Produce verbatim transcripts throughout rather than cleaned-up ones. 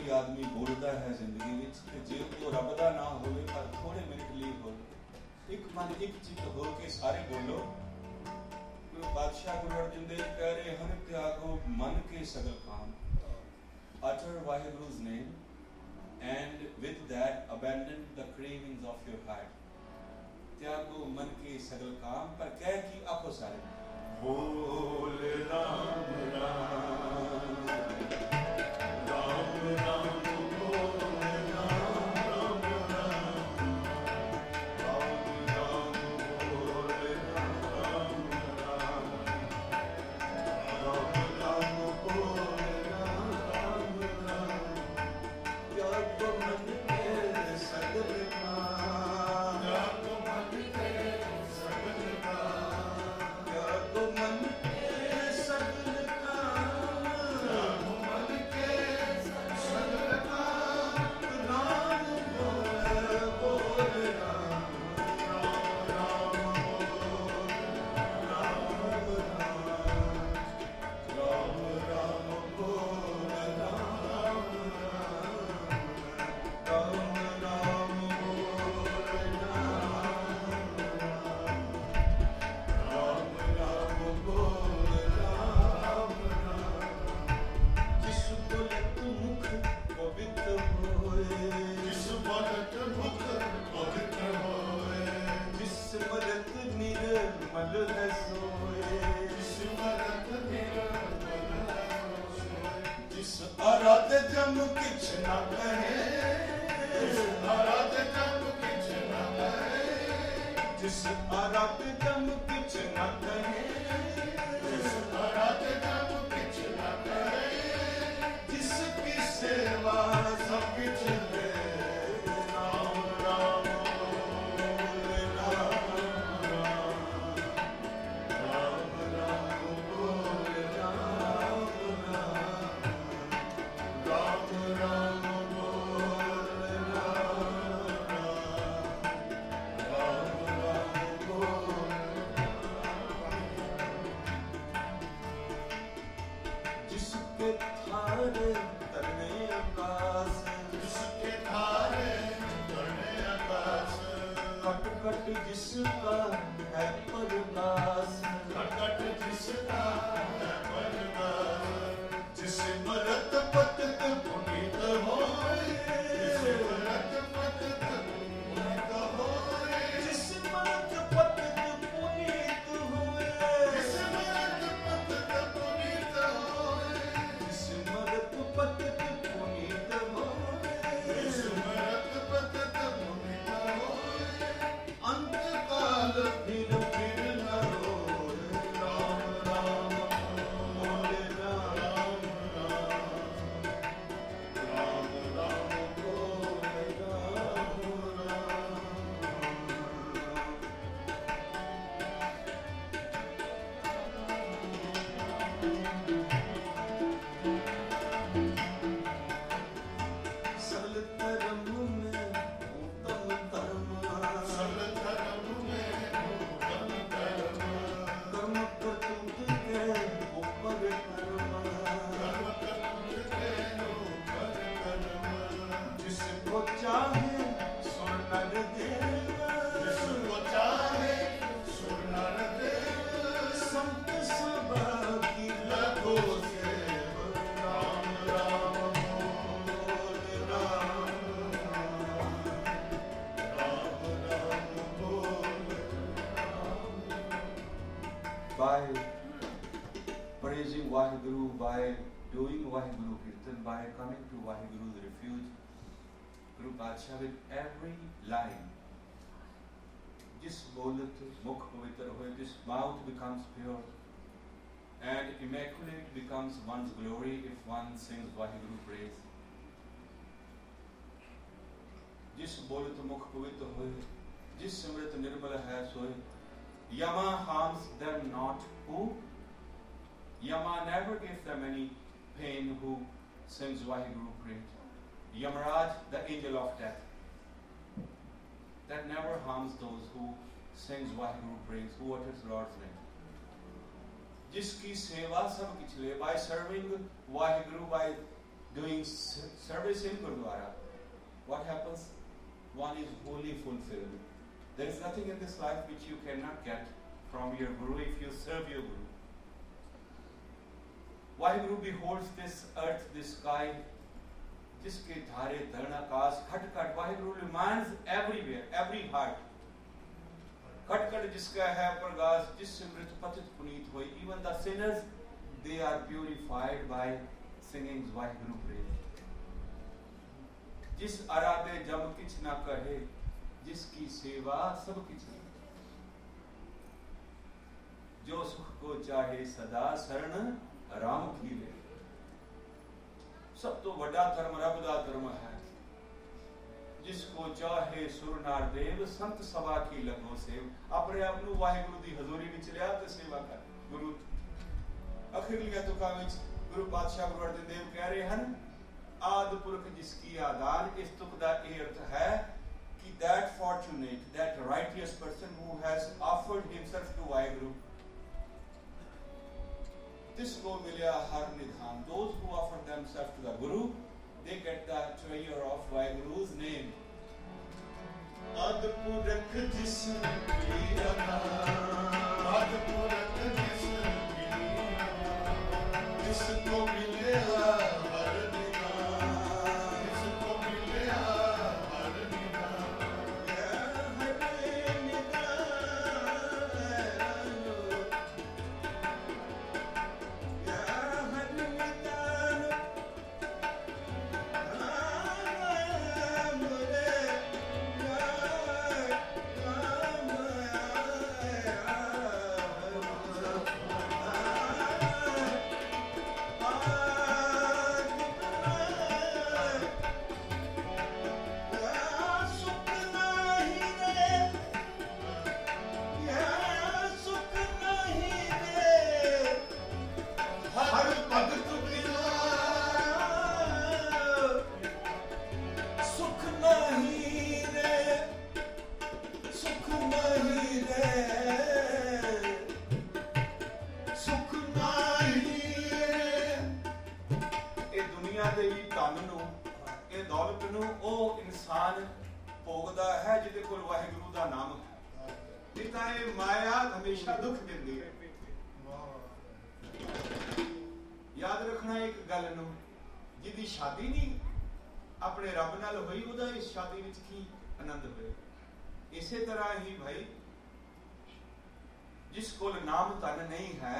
ਕੋਈ ਆਦਮੀ ਬੋਲਦਾ ਹੈ ਜ਼ਿੰਦਗੀ ਵਿੱਚ ਕਿ ਜੇ ਉਹ ਰੱਬ ਦਾ ਨਾ ਹੋਵੇ ਪਰ ਥੋੜੇ ਮਿੰਟ ਲਈ ਹੋਵੇ, ਇੱਕ ਮਨ ਇੱਕ ਚਿੱਤ ਹੋ ਕੇ ਸਾਰੇ ਬੋਲੋ। ਗੁਰੂ ਪਾਤਸ਼ਾਹ ਗੁਰੂ ਅਰਜਨ ਦੇਵ ਕਹਿ ਰਹੇ ਹਨ, ਤਿਆਗੋ ਮਨ ਕੇ ਸਗਲ ਕਾਮ, utter Vaheguru's name and with that abandon the cravings of your heart। त्यागो मन के सगल काम, पर कह की आपो सारे बोल राम राम राम राम बोल राम राम राम राम राम बोल राम राम राम राम बोल राम राम राम त्यागो मन के सगल with every line, जिस बोलत मुख पवित्र होए, this mouth becomes pure, and immaculate becomes one's glory if one sings Vaheguru praise. जिस बोलत मुख पवित्र होए, जिस सिमरत निर्मल है सोए, Yama harms them not who? Yama never gave them any pain who sings Vaheguru praise. Yamaraj, the angel of death, that never harms those who sings Vaheguru praise, who utters Lord's name. Jiski seva sab kichle, by serving Vaheguru, by doing service in Gurdwara, what happens? One is wholly fulfilled. There is nothing in this life which you cannot get from your Guru if you serve your Guru. Waheguru beholds this earth, this sky, jiske dhare dharna kaas, khat khat. Waheguru reminds everywhere, every heart. Khat khat jiska hai pragash, jis simrit patit puneet hoy. Even the sinners, they are purified by singing Waheguru praise. जिस आराधे जम किछ ना कहे, जिसकी सेवा सब किछ नहीं, जो सुख को चाहे सदा शरण राम की ले। सब तो बड़ा धर्म रब दा धर्म है, जिसको चाहे सुर नार देव संत सभा की लगो सेव। अपने आप ਨੂੰ ਵਾਹਿਗੁਰੂ ਦੀ ਹਜ਼ੂਰੀ ਵਿੱਚ ਲਿਆ ਤੇ ਸੇਵਾ ਕਰ। ਗੁਰੂ ਅਖੀਰਲੀਆਂ ਤੁਕਾਂ ਵਿੱਚ ਗੁਰੂ ਪਾਤਸ਼ਾਹ ਗੁਰੂ ਅਰਜਨ ਦੇਵ ਕਹਿ ਰਹੇ ਹਨ, ਆਦਿ ਪੁਰਖ ਜਿਸਕੀ ਆਦਾਨ। ਇਸ ਤੁਕ ਦਾ ਇਹ ਅਰਥ ਹੈ ਕਿ that fortunate, that righteous person who has offered himself to Waheguru, this को मिलिया हर निधान। Those who offer themselves to the Guru, they get the treasure of Vaheguru's name. आदि पुरख जिसकी आदान, आदि पुरख जिसकी आदान, जिसको मिलिया इसे तरह ही भाई जिस कोल नाम धन नहीं है,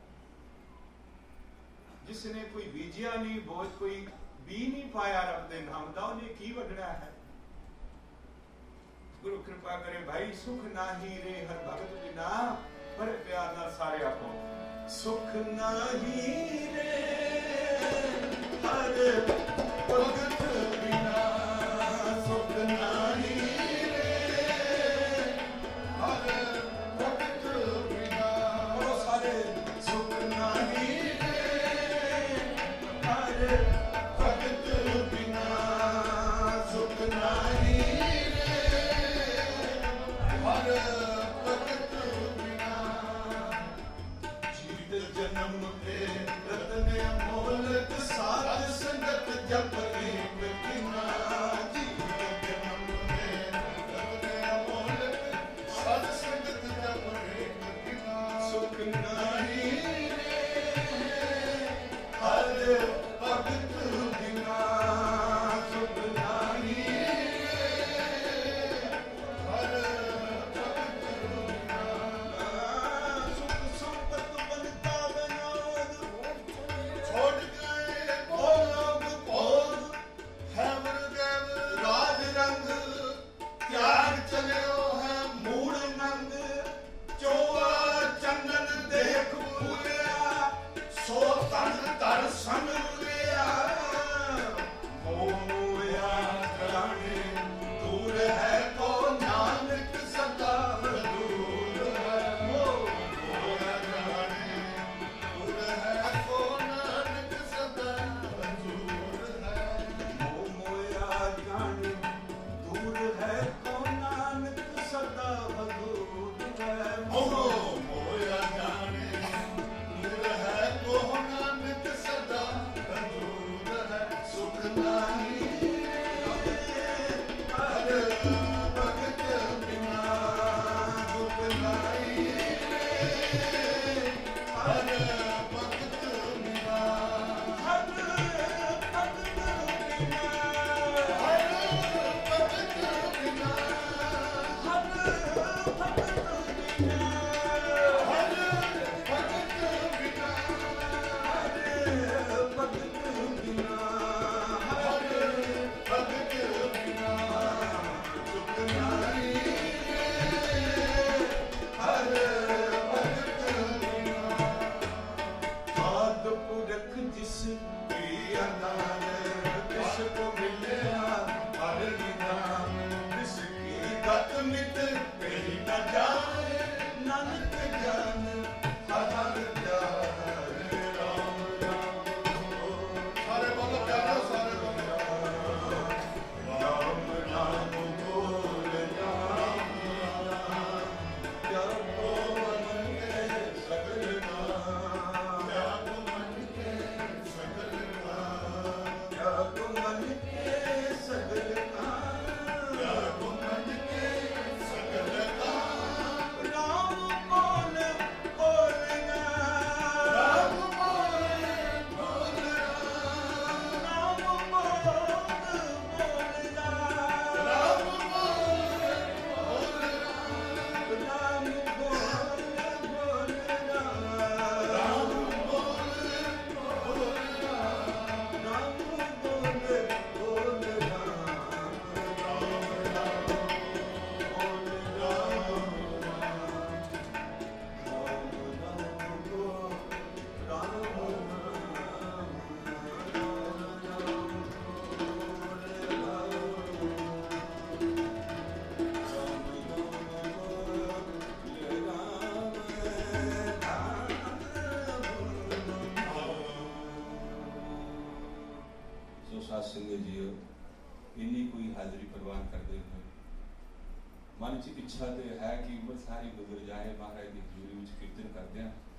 जिसने कोई बीजिया नहीं, बोझ कोई बी नहीं पाया रब दे नाम दा, उन्हें की वडना है। गुरु कृपा करे भाई, सुख ना ही रे हर भगत बिना, बड़े प्यार नाल सारे आखो, सुख ना ही रे हर भगत बिना, सुख ना ही ਸਾਧ ਸੰਗਤ ਜੀਓ, ਇੰਨੀ ਕੋਈ ਹਾਜ਼ਰੀ ਪ੍ਰਵਾਨ ਕਰਦੇ ਹੋਏ ਮਨ 'ਚ ਇੱਛਾ ਤੇ ਹੈ ਕਿ ਉਮਰ ਸਾਰੀ ਗੁਜ਼ਰ ਜਾਏ, ਮਹਾਰਾਜ ਦੀ ਹਜ਼ੂਰੀ ਵਿੱਚ ਕੀਰਤਨ ਕਰਦੇ ਹਾਂ।